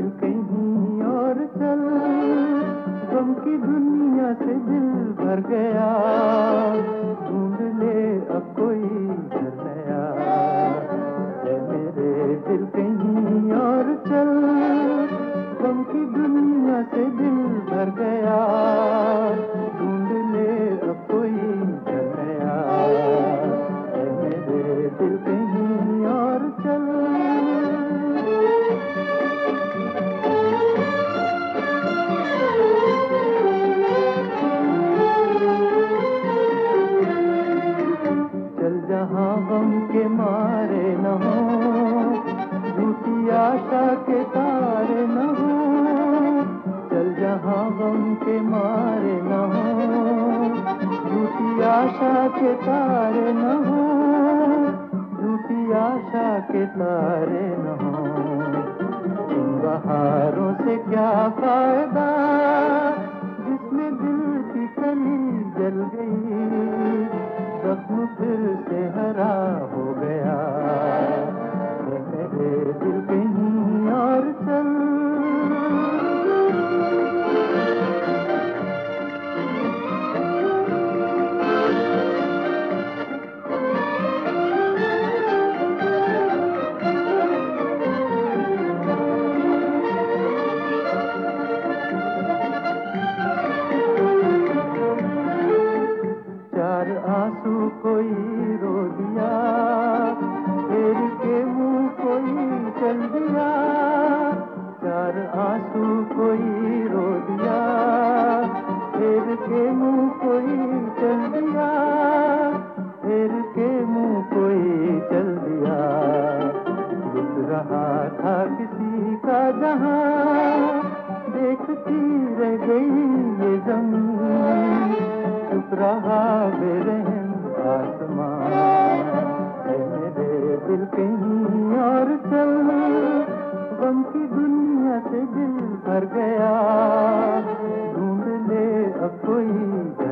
दिल कहीं और चल, गम की दुनिया से दिल भर गया, ढूंढ ले अब कोई घर नया। ऐ मेरे दिल कहीं और चल, गम की दुनिया से दिल भर गया, ढूंढ ले अब कोई घर नया। ऐ मेरे दिल कहीं और चल। चल जहाँ गम के मारे न हो, झूठी आशा के तारे न हो। चल जहाँ गम के मारे न हो, झूठी आशा के तारे न हो, झूठी आशा के तारे न हो। इन बहारों से क्या फायदा, जिसमें दिल की कली जल गई, जख्म फिर से हरा हो गया। ऐ मेरे दिल कहीं और चल। चार आंसू कोई रो दिया, फेर के मुंह कोई चल दिया। चार आंसू कोई रो दिया, फेर के मुंह कोई चल दिया, फेर के मुंह कोई चल दिया। लुट रहा था किसी का जहां, देखती रह गई ये ज़मीं, चुप रहा बेरहम आसमां। ऐ मेरे दिल कहीं और चल, गम की दुनिया से दिल भर गया, ढूंढ ले अब कोई